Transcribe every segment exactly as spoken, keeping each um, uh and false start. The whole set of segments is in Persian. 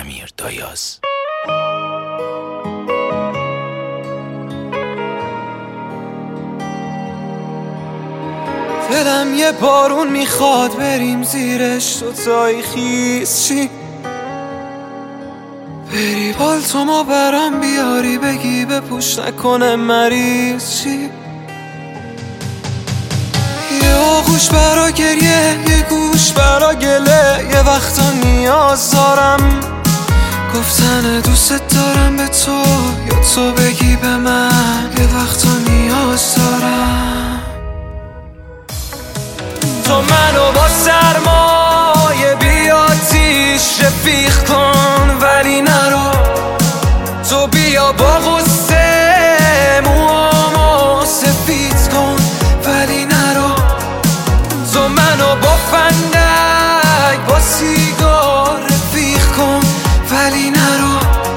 امیر دایاز. دلم یه بارون میخواد بریم زیرش، دوتایی خیز چی بری بالتومو برام بیاری، بگی بپوش نکنه مریض چی. یه آغوش برا گریه، یه گوش برا گله، یه وقتا نیاز دارم گفتن دوست دارم به تو، یا تو بگی به من یه وقتا نیاز دارم. تو منو با سرمایه بی آتیش رفیق کن ولی نرو، تو بیا با غصه موامو سفید کن ولی نرو، تو منو با فندک با سیگار رفیق کن ولی نرو،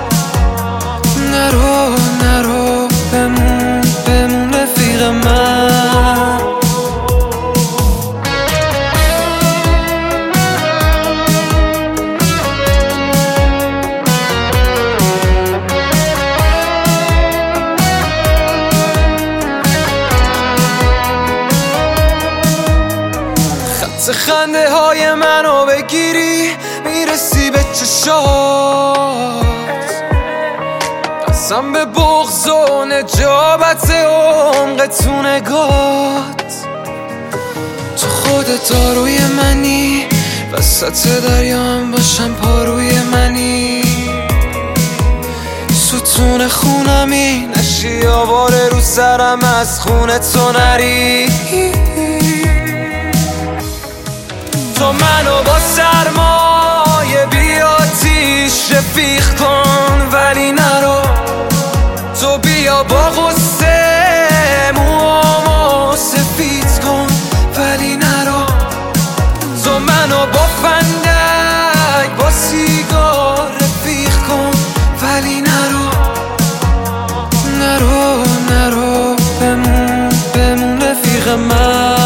نرو نرو بمون بمون رفیق من. خنده های منو بگیری میرسی به چشات، قسم به بغض و نجابت عمق تو نگات. تو خودت آروی منی، وسط دریام باشم پاروی منی، ستون خونمی نشی آواره رو سرم از خون تو نری. تو منو با سرمایه بی آتیش رفیق کن ولی نرو، تو بیا با غصه موامو سفید کن ولی نرو، تو منو با فندک با سیگار رفیق کن ولی نرو، نرو نرو بمون بمون رفیق من.